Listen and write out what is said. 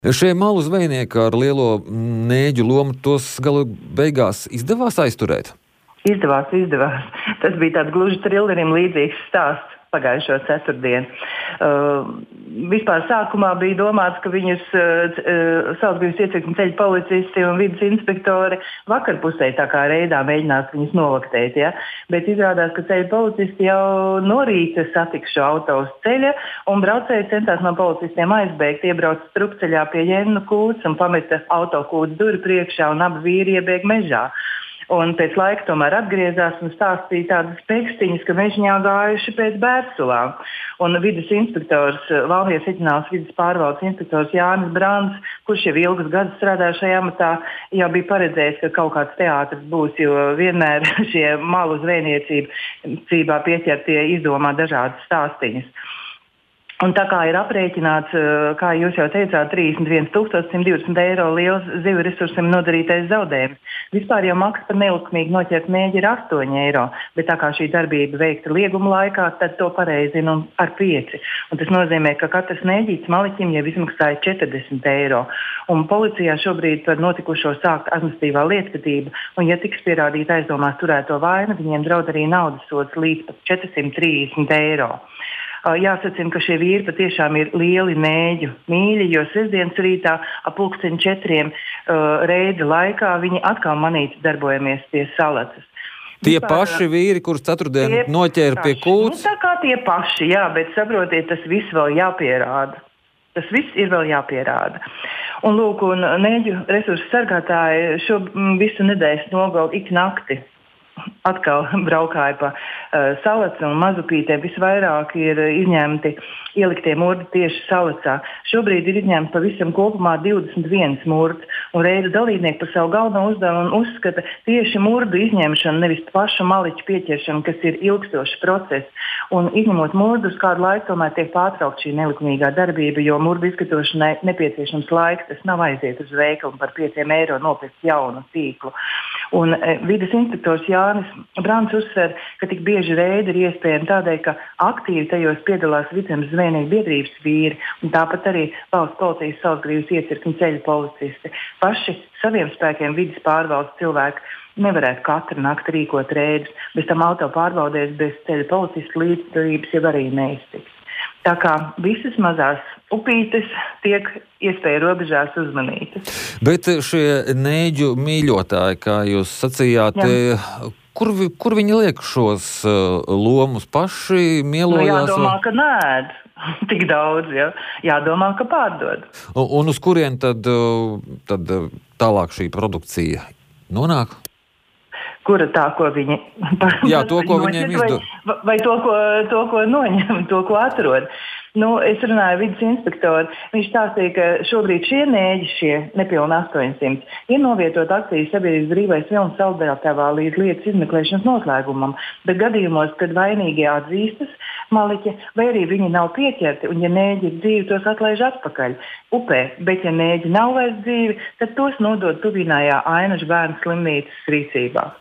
Šie malu zvejnieki ar lielo nēģu lomu, tos galu beigās izdevās aizturēt? Izdevās. Tas bija tāds gluži trillerim līdzīgs stāsts pagājušo ceturtdienu. Vispār sākumā bija domāts, ka viņus Saulsgrīvas iecirkņu ceļu policisti un vides inspektori vakarpusē tā kā reidā mēģinās viņus novaktēt. Ja? Bet izrādās, ka ceļu policisti jau no rīta satika šo auto uz ceļa un braucēji centās no policistiem aizbēgt, iebrauca strupceļā pie Jennu kūts un pameta auto kūts duri priekšā un abi vīri iebēga mežā. Un pēc laika tomēr atgriezās un stāstīja tādas pekstiņas, ka mežņā gājuši pēc Bērsulām. Un vides inspektors, Valmieras reģionālās vides pārvaldes inspektors Jānis Brāns, kurš jau ilgus gadus strādāja šajā amatā, jau bija paredzējis, ka kaut kāds teātris būs, jo vienmēr šie malu zvejniecībā pieķertie izdomā dažādas stāstiņas. Un tā kā ir aprēķināts, kā jūs jau teicāt, 31 120 eiro liels zivju resursiem nodarītais zaudējums. Vispār jau maksa par nelikumīgi noķert nēģi ir 8 eiro, bet tā kā šī darbība veikta lieguma laikā, tad to pareizina ar 5. Un tas nozīmē, ka katrs nēģīts maliķim jau izmaksāja 40 eiro. Un policijā šobrīd par notikušo sākt administratīvā lietvedība, un ja tiks pierādīta aizdomās turēto vainu, viņiem draud arī naudas sods līdz pat 430 eiro. Jāsacina, ka šie vīri patiešām ir lieli nēģu mīļi, jo sestdienas rītā ap 4:00 reida laikā viņi atkal manīti darbojamies pie salacas. Tie paši vīri, kurus ceturtdien noķēra pie kūts? Tā kā tie paši, jā, bet saprotiet, tas viss vēl jāpierāda. Tas viss ir vēl jāpierāda. Un lūk, un nēģu resursu sargātāji šo visu nedēļas nogali ik nakti atkal braukāja pa salaci un mazupītēm. Visvairāk ir izņemti ieliktie murdi tieši salacā. Šobrīd ir izņemti pavisam kopumā 21 murdi, un reida dalībnieki par savu galveno uzdevumu uzskata tieši murdu izņemšanu, nevis pašu maliķu pieķeršanu, kas ir ilgstošs process. Un izņemot murdu, uz kādu laiku tomēr tiek pārtraukt šī nelikumīgā darbība, jo murdu izskatošanai nepieciešams laiks, tas nav aiziet uz veikalu par 5 eiro nopirkt jaunu tīklu. Un vides inspektors Jānis Brāns uzsver, ka tik bieži reidi ir iespējami tādēļ, ka aktīvi tajos piedalās Vidzemes zvejnieku biedrības vīri un tāpat arī valsts policijas Saulsgrīvas iecirkņu ceļu policisti. Paši saviem spēkiem vides pārvaldes cilvēki nevarētu katru nakti rīkot reidus, bez tam auto pārbaudēs bez ceļu policistu līdzdalības jau arī neiztiks. Tā kā visas mazās upītes tiek iespēja robežās uzmanītas. Bet šie nēģu mīļotāji, kā jūs sacījāt, kur viņi liek šos lomus paši mielojās? Jādomā, ka nēd tik daudz, ja? Jādomā, ka pārdod. Un uz kurien tad tālāk šī produkcija nonāk? Kura tā, ko viņi Jā, to, ko viņiem izdod. Vai to, ko noņem, to, ko atrod. Es runāju ar vides inspektoru. Viņš stāstīja, ka šobrīd šie nēģi, nepilni 800, ir novietot akcijas sabiedrības brīvais vilnas saldētavā līdz lietas izmeklēšanas noslēgumam, bet gadījumos, kad vainīgie atzīstas maliķi, vai arī viņi nav pieķerti, un ja nēģi ir dzīvi, tos atlaiž atpakaļ upē, bet ja nēģi nav vairs dzīvi, tad tos nodod tuvinājā Ainažu bērnu slimnīcas rīcībā.